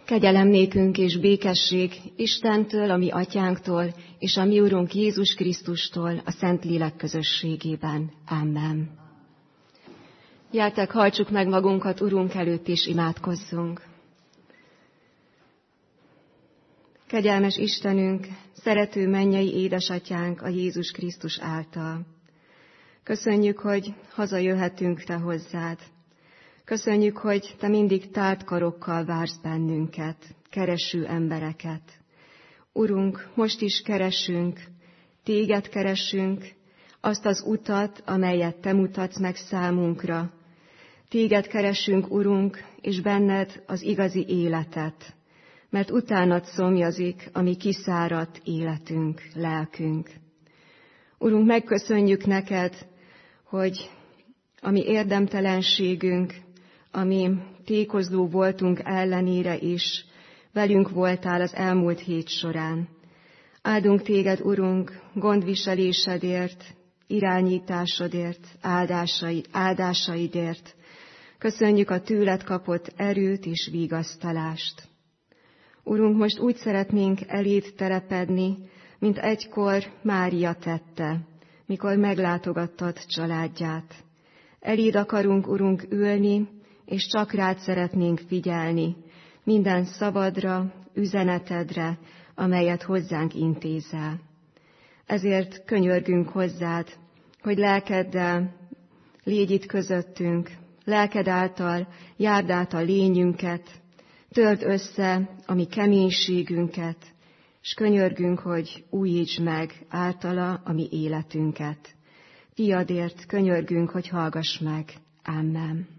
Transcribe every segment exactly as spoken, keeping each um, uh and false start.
Kegyelem nékünk és békesség Istentől, a mi atyánktól, és a mi Urunk Jézus Krisztustól, a Szentlélek közösségében. Amen. Gyertek, hajtsuk meg magunkat Urunk előtt, és imádkozzunk. Kegyelmes Istenünk, szerető mennyei édesatyánk a Jézus Krisztus által. Köszönjük, hogy hazajöhetünk Te hozzád. Köszönjük, hogy Te mindig tárt karokkal vársz bennünket, kereső embereket. Urunk, most is keresünk, Téged keresünk, azt az utat, amelyet Te mutatsz meg számunkra. Téged keresünk, Urunk, és benned az igazi életet, mert utánad szomjazik a mi kiszáradt életünk, lelkünk. Urunk, megköszönjük neked, hogy a mi érdemtelenségünk, a mi tékozló voltunk ellenére is velünk voltál az elmúlt hét során. Áldunk téged, Urunk, gondviselésedért, irányításodért, áldásaid, áldásaidért. Köszönjük a tőled kapott erőt és vigasztalást. Urunk, most úgy szeretnénk eléd telepedni, mint egykor Mária tette, mikor meglátogattad családját. Eléd akarunk, Urunk, ülni, és csak rád szeretnénk figyelni, minden szavadra, üzenetedre, amelyet hozzánk intézel. Ezért könyörgünk hozzád, hogy lelkeddel légy itt közöttünk, lelked által járd át a lényünket, törd össze a mi keménységünket, és könyörgünk, hogy újítsd meg általa a mi életünket. Fiadért könyörgünk, hogy hallgass meg. Amen.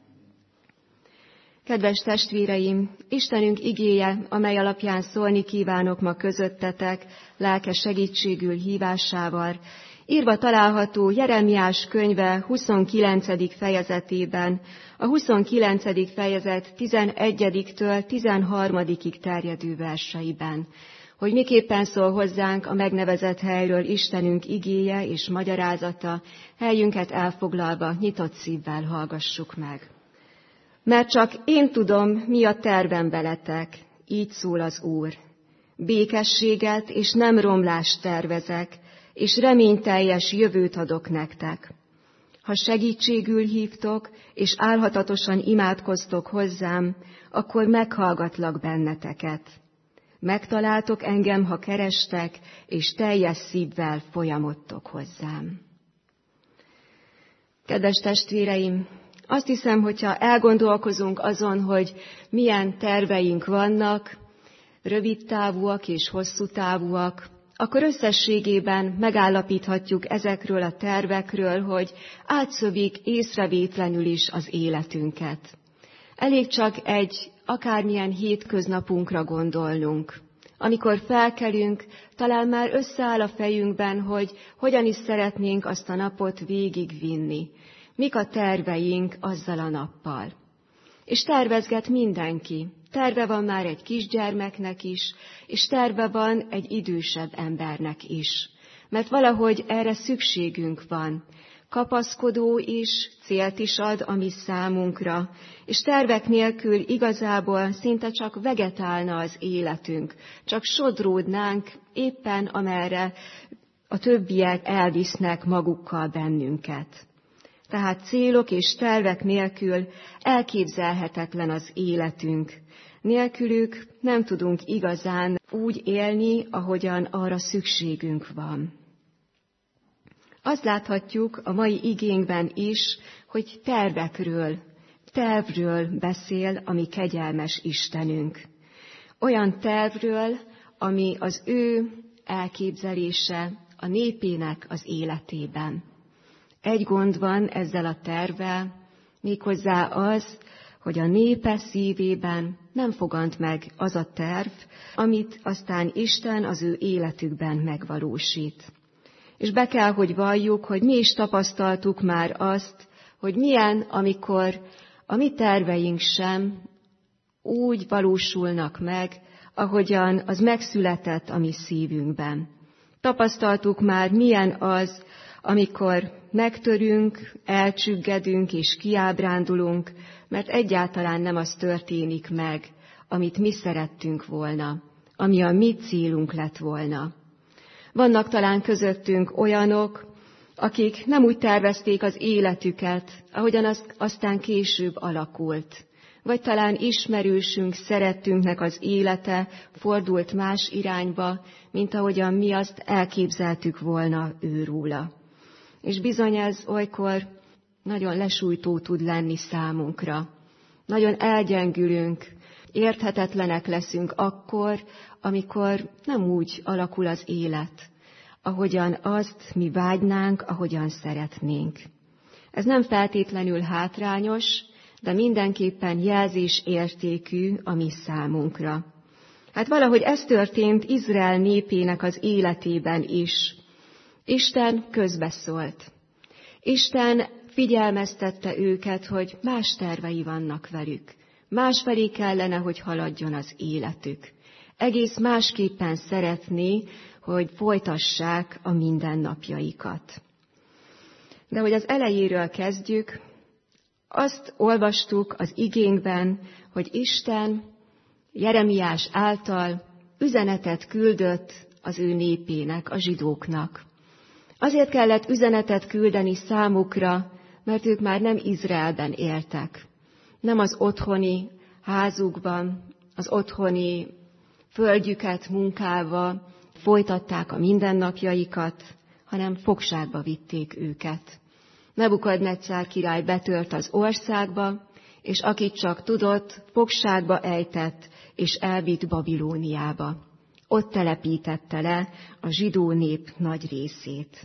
Kedves testvéreim, Istenünk igéje, amely alapján szólni kívánok ma közöttetek, lelke segítségül hívásával, írva található Jeremiás könyve huszonkilencedik fejezetében, a huszonkilencedik fejezet tizenegyediktől tizenharmadikig terjedő verseiben, hogy miképpen szól hozzánk a megnevezett helyről Istenünk igéje és magyarázata, helyünket elfoglalva, nyitott szívvel hallgassuk meg. Mert csak én tudom, mi a tervem veletek, így szól az Úr. Békességet és nem romlást tervezek, és reményteljes jövőt adok nektek. Ha segítségül hívtok, és álhatatosan imádkoztok hozzám, akkor meghallgatlak benneteket. Megtaláltok engem, ha kerestek, és teljes szívvel folyamodtok hozzám. Kedves testvéreim, azt hiszem, hogyha elgondolkozunk azon, hogy milyen terveink vannak, rövid távúak és hosszú távúak, akkor összességében megállapíthatjuk ezekről a tervekről, hogy átszövik észrevétlenül is az életünket. Elég csak egy akármilyen hétköznapunkra gondolnunk. Amikor felkelünk, talán már összeáll a fejünkben, hogy hogyan is szeretnénk azt a napot végigvinni. Mik a terveink azzal a nappal. És tervezget mindenki. Terve van már egy kisgyermeknek is, és terve van egy idősebb embernek is. Mert valahogy erre szükségünk van. Kapaszkodó is, célt is ad a mi számunkra, és tervek nélkül igazából szinte csak vegetálna az életünk, csak sodródnánk éppen amerre a többiek elvisznek magukkal bennünket. Tehát célok és tervek nélkül elképzelhetetlen az életünk. Nélkülük nem tudunk igazán úgy élni, ahogyan arra szükségünk van. Azt láthatjuk a mai igénkben is, hogy tervekről, tervről beszél a mi kegyelmes Istenünk. Olyan tervről, ami az ő elképzelése a népének az életében. Egy gond van ezzel a tervvel, méghozzá az, hogy a népe szívében nem fogant meg az a terv, amit aztán Isten az ő életükben megvalósít. És be kell, hogy valljuk, hogy mi is tapasztaltuk már azt, hogy milyen, amikor a mi terveink sem úgy valósulnak meg, ahogyan az megszületett a mi szívünkben. Tapasztaltuk már, milyen az, amikor megtörünk, elcsüggedünk és kiábrándulunk, mert egyáltalán nem az történik meg, amit mi szerettünk volna, ami a mi célunk lett volna. Vannak talán közöttünk olyanok, akik nem úgy tervezték az életüket, ahogyan az aztán később alakult. Vagy talán ismerősünk, szerettünknek az élete fordult más irányba, mint ahogyan mi azt elképzeltük volna őróla. És bizony ez olykor nagyon lesújtó tud lenni számunkra. Nagyon elgyengülünk, érthetetlenek leszünk akkor, amikor nem úgy alakul az élet, ahogyan azt mi vágynánk, ahogyan szeretnénk. Ez nem feltétlenül hátrányos, de mindenképpen jelzésértékű a mi számunkra. Hát valahogy ez történt Izrael népének az életében is. Isten közbeszólt. Isten figyelmeztette őket, hogy más tervei vannak velük. Másfelé kellene, hogy haladjon az életük. Egész másképpen szeretné, hogy folytassák a mindennapjaikat. De hogy az elejéről kezdjük, azt olvastuk az igénkben, hogy Isten Jeremiás által üzenetet küldött az ő népének, a zsidóknak. Azért kellett üzenetet küldeni számukra, mert ők már nem Izraelben éltek. Nem az otthoni házukban, az otthoni földjüket munkálva folytatták a mindennapjaikat, hanem fogságba vitték őket. Nebukadnetszár király betört az országba, és akit csak tudott, fogságba ejtett, és elvitt Babilóniába. Ott telepítette le a zsidó nép nagy részét.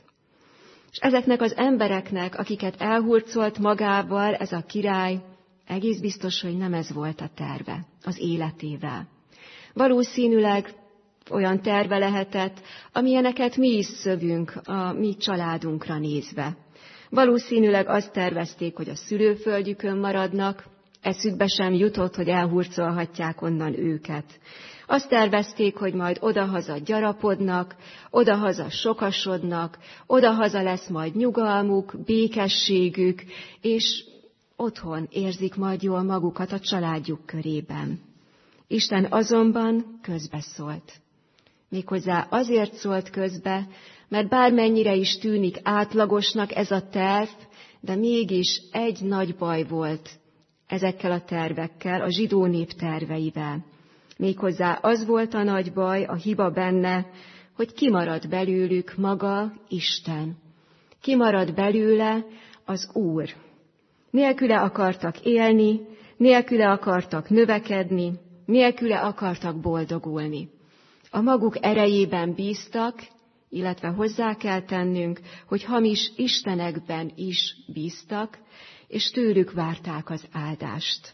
És ezeknek az embereknek, akiket elhurcolt magával ez a király, egész biztos, hogy nem ez volt a terve az életével. Valószínűleg olyan terve lehetett, amilyeneket mi is szövünk a mi családunkra nézve. Valószínűleg azt tervezték, hogy a szülőföldjükön maradnak, eszükbe sem jutott, hogy elhurcolhatják onnan őket. Azt tervezték, hogy majd odahaza gyarapodnak, odahaza sokasodnak, odahaza lesz majd nyugalmuk, békességük, és otthon érzik majd jól magukat a családjuk körében. Isten azonban közbeszólt. Méghozzá azért szólt közbe, mert bármennyire is tűnik átlagosnak ez a terv, de mégis egy nagy baj volt ezekkel a tervekkel, a zsidó nép terveivel. Méghozzá az volt a nagy baj, a hiba benne, hogy kimarad belőlük maga Isten. Kimarad belőle az Úr. Nélküle akartak élni, nélküle akartak növekedni, nélküle akartak boldogulni. A maguk erejében bíztak, illetve hozzá kell tennünk, hogy hamis istenekben is bíztak, és tőlük várták az áldást.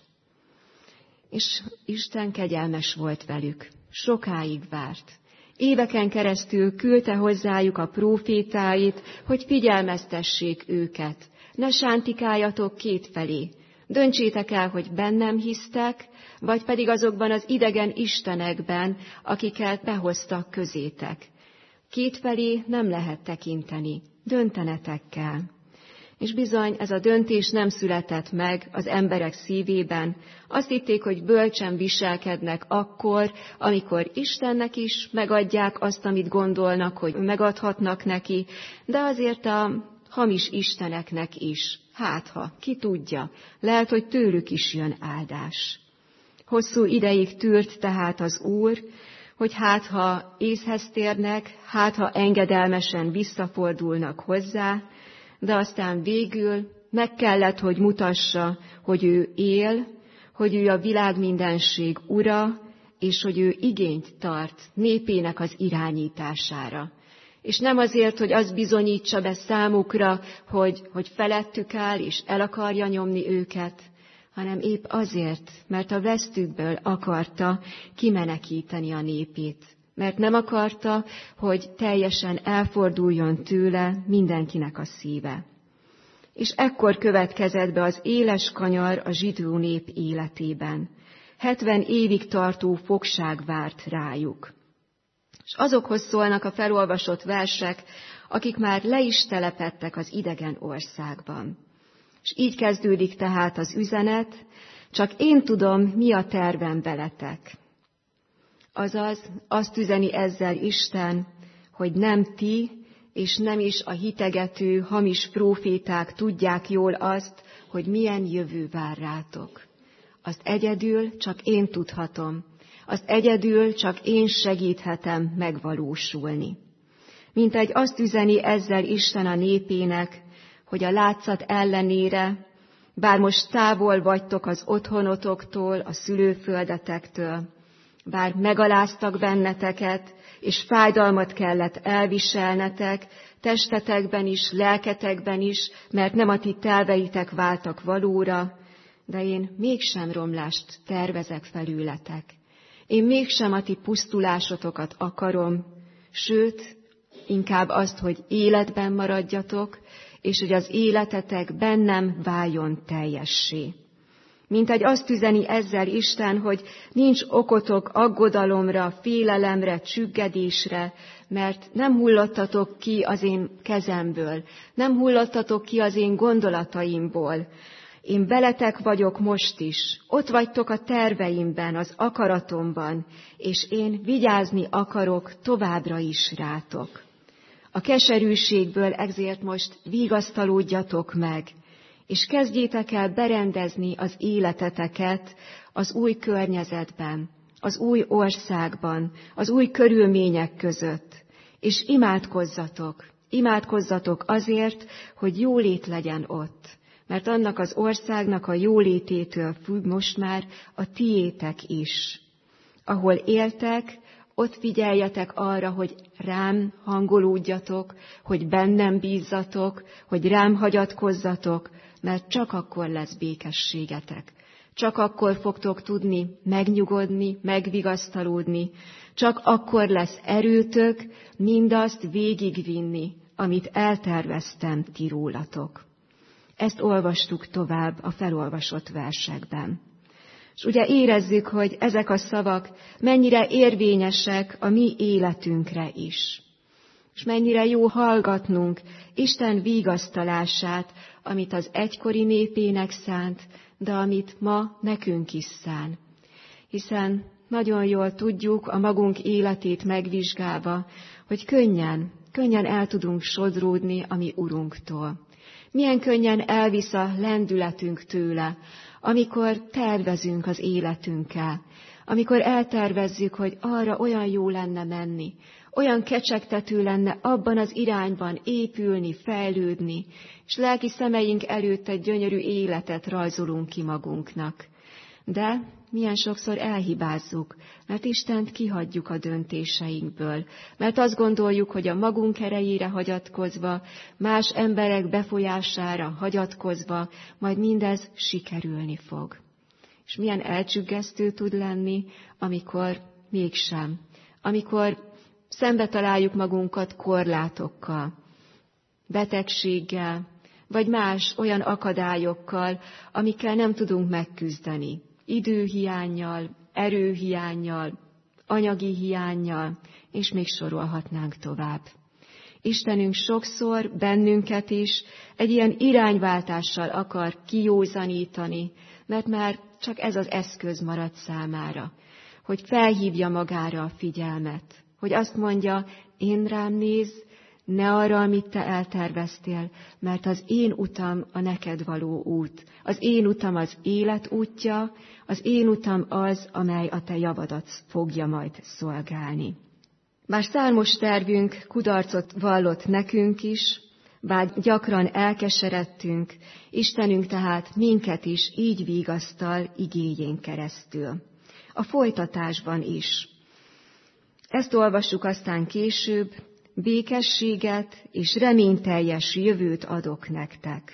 És Isten kegyelmes volt velük, sokáig várt. Éveken keresztül küldte hozzájuk a prófétáit, hogy figyelmeztessék őket. Ne sántikáljatok kétfelé. Döntsétek el, hogy bennem hisztek, vagy pedig azokban az idegen istenekben, akiket behoztak közétek. Kétfelé nem lehet tekinteni, döntenetek kell. És bizony ez a döntés nem született meg az emberek szívében. Azt hitték, hogy bölcsen viselkednek akkor, amikor Istennek is megadják azt, amit gondolnak, hogy megadhatnak neki, de azért a hamis isteneknek is. Hát ha, ki tudja, lehet, hogy tőlük is jön áldás. Hosszú ideig tűrt tehát az Úr, hogy hát ha észhez térnek, hát ha engedelmesen visszafordulnak hozzá, de aztán végül meg kellett, hogy mutassa, hogy ő él, hogy ő a világ mindenség ura, és hogy ő igényt tart népének az irányítására. És nem azért, hogy az bizonyítsa be számukra, hogy, hogy felettük áll, és el akarja nyomni őket, hanem épp azért, mert a vesztükből akarta kimenekíteni a népét. Mert nem akarta, hogy teljesen elforduljon tőle mindenkinek a szíve. És ekkor következett be az éles kanyar a zsidó nép életében. hetven évig tartó fogság várt rájuk. És azokhoz szólnak a felolvasott versek, akik már le is telepedtek az idegen országban. És így kezdődik tehát az üzenet, Csak én tudom, mi a tervem veletek. Azaz, azt üzeni ezzel Isten, hogy nem ti, és nem is a hitegető, hamis próféták tudják jól azt, hogy milyen jövő vár rátok. Azt egyedül csak én tudhatom, azt egyedül csak én segíthetem megvalósulni. Mintegy azt üzeni ezzel Isten a népének, hogy a látszat ellenére, bár most távol vagytok az otthonotoktól, a szülőföldetektől, bár megaláztak benneteket, és fájdalmat kellett elviselnetek, testetekben is, lelketekben is, mert nem a ti terveitek váltak valóra, de én mégsem romlást tervezek felületek. Én mégsem a ti pusztulásotokat akarom, sőt, inkább azt, hogy életben maradjatok, és hogy az életetek bennem váljon teljessé. Mintegy azt üzeni ezzel Isten, hogy nincs okotok aggodalomra, félelemre, csüggedésre, mert nem hullottatok ki az én kezemből, nem hullottatok ki az én gondolataimból. Én veletek vagyok most is, ott vagytok a terveimben, az akaratomban, és én vigyázni akarok továbbra is rátok. A keserűségből ezért most vigasztalódjatok meg, és kezdjétek el berendezni az életeteket az új környezetben, az új országban, az új körülmények között, és imádkozzatok, imádkozzatok azért, hogy jólét legyen ott, mert annak az országnak a jólététől függ most már a tiétek is. Ahol éltek, ott figyeljetek arra, hogy rám hangolódjatok, hogy bennem bízzatok, hogy rám hagyatkozzatok, mert csak akkor lesz békességetek. Csak akkor fogtok tudni megnyugodni, megvigasztalódni, csak akkor lesz erőtök mindazt végigvinni, amit elterveztem ti rólatok. Ezt olvastuk tovább a felolvasott versekben. És ugye érezzük, hogy ezek a szavak mennyire érvényesek a mi életünkre is. És mennyire jó hallgatnunk Isten vigasztalását, amit az egykori népének szánt, de amit ma nekünk is szán. Hiszen nagyon jól tudjuk a magunk életét megvizsgálva, hogy könnyen, könnyen el tudunk sodródni a mi Urunktól. Milyen könnyen elvisz a lendületünk tőle, amikor tervezünk az életünkkel, amikor eltervezzük, hogy arra olyan jó lenne menni, olyan kecsegtető lenne abban az irányban épülni, fejlődni, és lelki szemeink előtt egy gyönyörű életet rajzolunk ki magunknak. De milyen sokszor elhibázzuk, mert Istent kihagyjuk a döntéseinkből, mert azt gondoljuk, hogy a magunk erejére hagyatkozva, más emberek befolyására hagyatkozva, majd mindez sikerülni fog. És milyen elcsüggesztő tud lenni, amikor mégsem, amikor szembe találjuk magunkat korlátokkal, betegséggel, vagy más olyan akadályokkal, amikkel nem tudunk megküzdeni. Időhiánnyal, erőhiánnyal, anyagi hiánnyal, és még sorolhatnánk tovább. Istenünk sokszor bennünket is egy ilyen irányváltással akar kijózanítani, mert már csak ez az eszköz marad számára, hogy felhívja magára a figyelmet, hogy azt mondja, én rám nézz, ne arra, amit te elterveztél, mert az én utam a neked való út. Az én utam az élet útja, az én utam az, amely a te javadat fogja majd szolgálni. Bár számos tervünk kudarcot vallott nekünk is, bár gyakran elkeseredtünk, Istenünk tehát minket is így vigasztal igéjén keresztül. A folytatásban is. Ezt olvassuk aztán később, békességet és reményteljes jövőt adok nektek.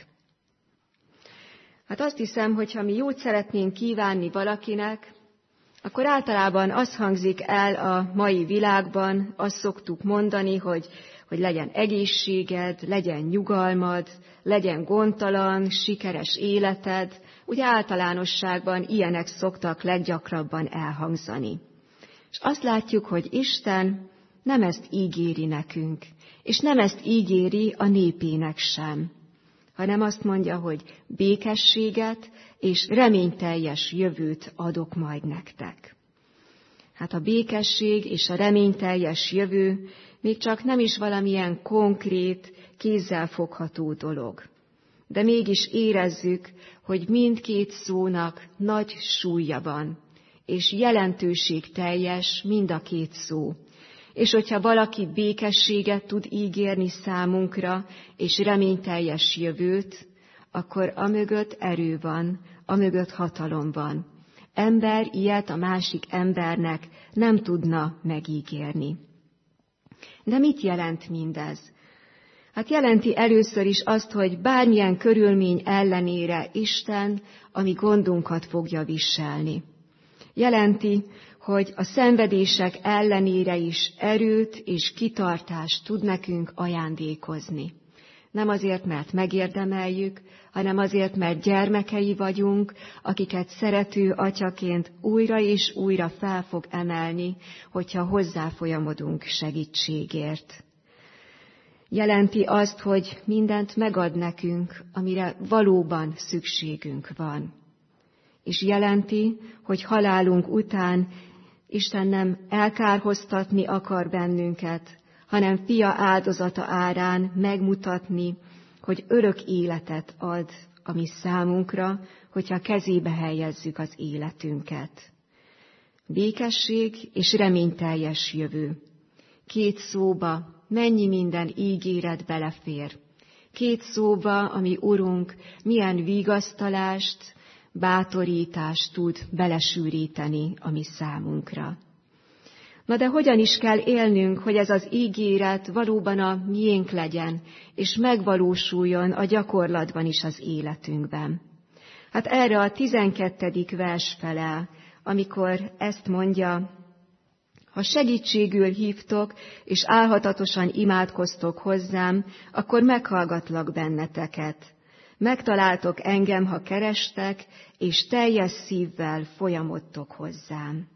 Hát azt hiszem, hogy ha mi jót szeretnénk kívánni valakinek, akkor általában az hangzik el a mai világban, azt szoktuk mondani, hogy, hogy legyen egészséged, legyen nyugalmad, legyen gondtalan, sikeres életed. Ugye általánosságban ilyenek szoktak leggyakrabban elhangzani. És azt látjuk, hogy Isten nem ezt ígéri nekünk, és nem ezt ígéri a népének sem, hanem azt mondja, hogy békességet és reményteljes jövőt adok majd nektek. Hát a békesség és a reményteljes jövő még csak nem is valamilyen konkrét, kézzelfogható dolog. De mégis érezzük, hogy mindkét szónak nagy súlya van, és jelentőségteljes mind a két szó. És hogyha valaki békességet tud ígérni számunkra, és reményteljes jövőt, akkor amögött erő van, amögött hatalom van. Ember ilyet a másik embernek nem tudna megígérni. De mit jelent mindez? Hát jelenti először is azt, hogy bármilyen körülmény ellenére Isten a mi gondunkat fogja viselni. Jelenti, hogy a szenvedések ellenére is erőt és kitartást tud nekünk ajándékozni. Nem azért, mert megérdemeljük, hanem azért, mert gyermekei vagyunk, akiket szerető atyaként újra és újra fel fog emelni, hogyha hozzáfolyamodunk segítségért. Jelenti azt, hogy mindent megad nekünk, amire valóban szükségünk van. És jelenti, hogy halálunk után Isten nem elkárhoztatni akar bennünket, hanem fia áldozata árán megmutatni, hogy örök életet ad a mi számunkra, hogyha kezébe helyezzük az életünket. Békesség és reményteljes jövő. Két szóba mennyi minden ígéret belefér. Két szóba, ami Urunk milyen vigasztalást, bátorítást tud belesűríteni a mi számunkra. Na de hogyan is kell élnünk, hogy ez az ígéret valóban a miénk legyen, és megvalósuljon a gyakorlatban is az életünkben? Hát erre a tizenkettedik vers felel, amikor ezt mondja: ha segítségül hívtok, és álhatatosan imádkoztok hozzám, akkor meghallgatlak benneteket. Megtaláltok engem, ha kerestek, és teljes szívvel folyamodtok hozzám.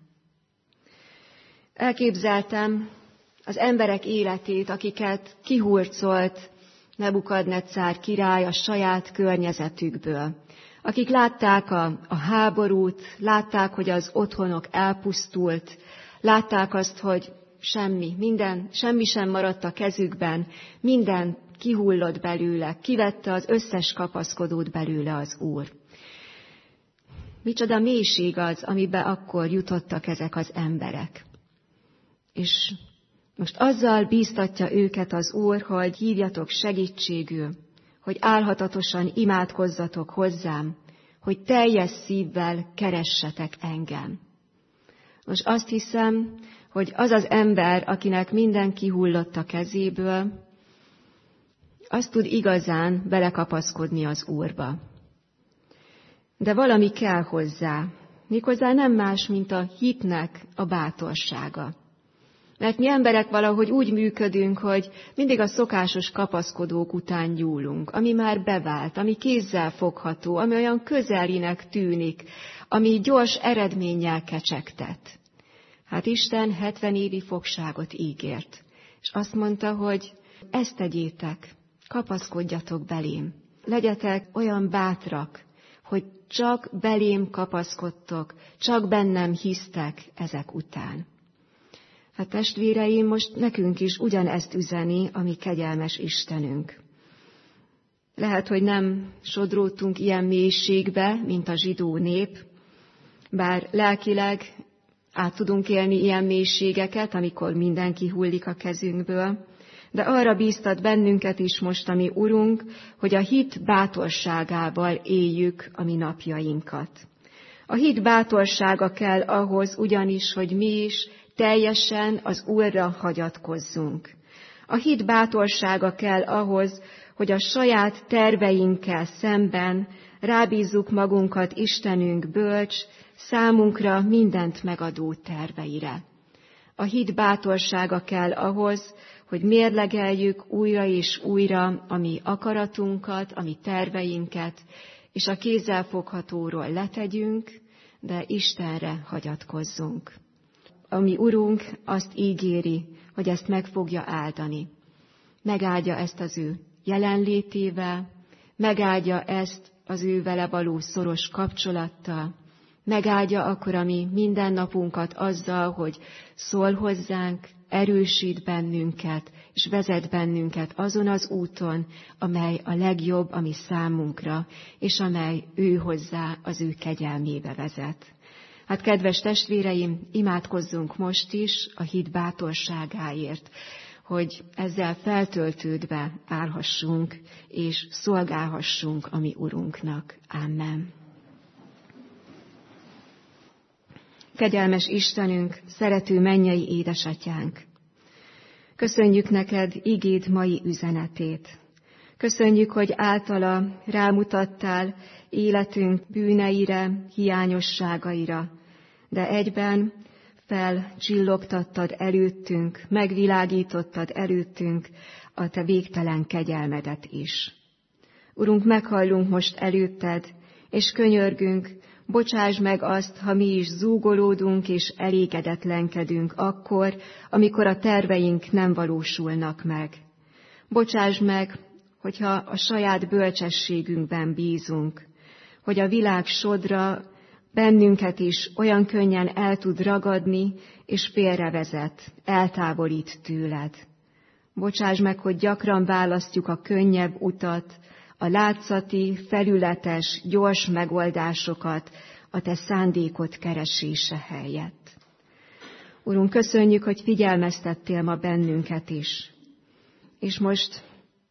Elképzeltem az emberek életét, akiket kihurcolt Nebukadnetszár király a saját környezetükből. Akik látták a, a háborút, látták, hogy az otthonok elpusztult, látták azt, hogy semmi, minden, semmi sem maradt a kezükben, minden kihullott belőle, kivette az összes kapaszkodót belőle az Úr. Micsoda mélység az, amiben akkor jutottak ezek az emberek. És most azzal bíztatja őket az Úr, hogy hívjatok segítségül, hogy álhatatosan imádkozzatok hozzám, hogy teljes szívvel keressetek engem. Most azt hiszem, hogy az az ember, akinek minden kihullott a kezéből, az tud igazán belekapaszkodni az Úrba. De valami kell hozzá, méghozzá nem más, mint a hitnek a bátorsága. Mert mi emberek valahogy úgy működünk, hogy mindig a szokásos kapaszkodók után nyúlunk, ami már bevált, ami kézzel fogható, ami olyan közelinek tűnik, ami gyors eredménnyel kecsegtet. Hát Isten hetven évi fogságot ígért, és azt mondta, hogy ezt tegyétek, kapaszkodjatok belém. Legyetek olyan bátrak, hogy csak belém kapaszkodtok, csak bennem hisztek ezek után. Hát testvéreim, most nekünk is ugyanezt üzeni a mi kegyelmes Istenünk. Lehet, hogy nem sodródtunk ilyen mélységbe, mint a zsidó nép, bár lelkileg át tudunk élni ilyen mélységeket, amikor mindenki hullik a kezünkből, de arra bíztat bennünket is most a mi Urunk, hogy a hit bátorságával éljük a mi napjainkat. A hit bátorsága kell ahhoz ugyanis, hogy mi is teljesen az Úrra hagyatkozzunk. A hit bátorsága kell ahhoz, hogy a saját terveinkkel szemben rábízzuk magunkat Istenünk bölcs, számunkra mindent megadó terveire. A hit bátorsága kell ahhoz, hogy mérlegeljük újra és újra a mi akaratunkat, a mi terveinket, és a kézzelfoghatóról letegyünk, de Istenre hagyatkozzunk. A mi Urunk azt ígéri, hogy ezt meg fogja áldani. Megáldja ezt az ő jelenlétével, megáldja ezt az ő vele való szoros kapcsolattal, megáldja akkor a mi mindennapunkat azzal, hogy szól hozzánk, erősít bennünket, és vezet bennünket azon az úton, amely a legjobb a mi számunkra, és amely ő hozzá az ő kegyelmébe vezet. Hát kedves testvéreim, imádkozzunk most is a hit bátorságáért, hogy ezzel feltöltődve állhassunk, és szolgálhassunk a mi Urunknak. Amen. Kegyelmes Istenünk, szerető mennyei édesatyánk! Köszönjük neked igéd mai üzenetét. Köszönjük, hogy általa rámutattál életünk bűneire, hiányosságaira, de egyben felcsillogtattad előttünk, megvilágítottad előttünk a te végtelen kegyelmedet is. Urunk, meghallunk most előtted, és könyörgünk, bocsáss meg azt, ha mi is zúgolódunk és elégedetlenkedünk akkor, amikor a terveink nem valósulnak meg. Bocsáss meg, hogyha a saját bölcsességünkben bízunk, hogy a világ sodra bennünket is olyan könnyen el tud ragadni, és félrevezet, eltávolít tőled. Bocsáss meg, hogy gyakran választjuk a könnyebb utat, a látszati, felületes, gyors megoldásokat a te szándékod keresése helyett. Urunk, köszönjük, hogy figyelmeztettél ma bennünket is. És most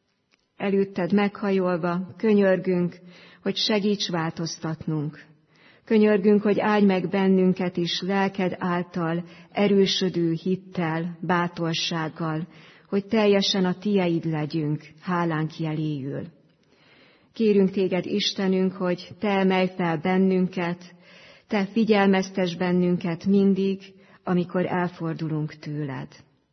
előtted meghajolva könyörgünk, hogy segíts változtatnunk. Könyörgünk, hogy áldj meg bennünket is lelked által erősödő hittel, bátorsággal, hogy teljesen a tieid legyünk, hálánk jeléül. Kérünk téged, Istenünk, hogy te emelj fel bennünket, te figyelmeztess bennünket mindig, amikor elfordulunk tőled.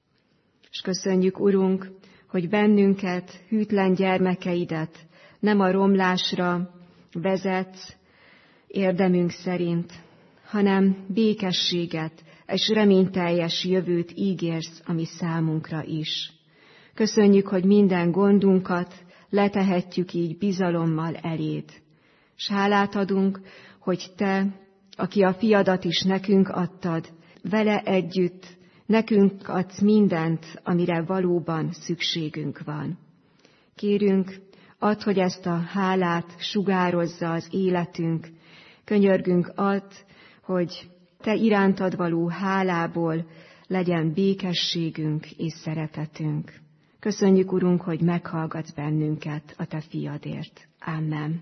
És köszönjük, Urunk, hogy bennünket, hűtlen gyermekeidet nem a romlásra vezetsz érdemünk szerint, hanem békességet és reményteljes jövőt ígérsz a mi számunkra is. Köszönjük, hogy minden gondunkat letehetjük így bizalommal eléd. S hálát adunk, hogy te, aki a fiadat is nekünk adtad, vele együtt nekünk adsz mindent, amire valóban szükségünk van. Kérünk, add, hogy ezt a hálát sugározza az életünk. Könyörgünk, add, hogy te irántad való hálából legyen békességünk és szeretetünk. Köszönjük, Urunk, hogy meghallgatsz bennünket a te fiadért. Amen.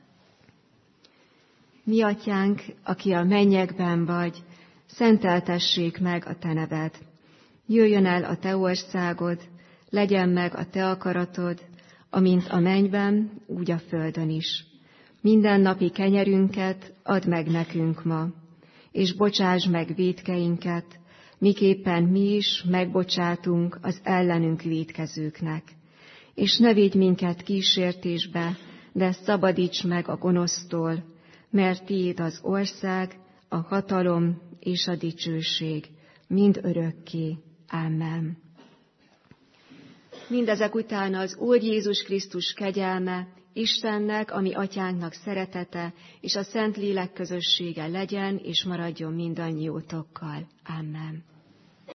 Mi atyánk, aki a mennyekben vagy, szenteltessék meg a te neved. Jöjjön el a te országod, legyen meg a te akaratod, amint a mennyben, úgy a földön is. Mindennapi kenyerünket add meg nekünk ma, és bocsáss meg vétkeinket, miképpen mi is megbocsátunk az ellenünk vétkezőknek. És ne védj minket kísértésbe, de szabadíts meg a gonosztól, mert tiéd az ország, a hatalom és a dicsőség, mind örökké. Amen. Mindezek után az Úr Jézus Krisztus kegyelme, Istennek, ami atyánknak szeretete, és a Szentlélek közössége legyen és maradjon mindannyiótokkal. Amen.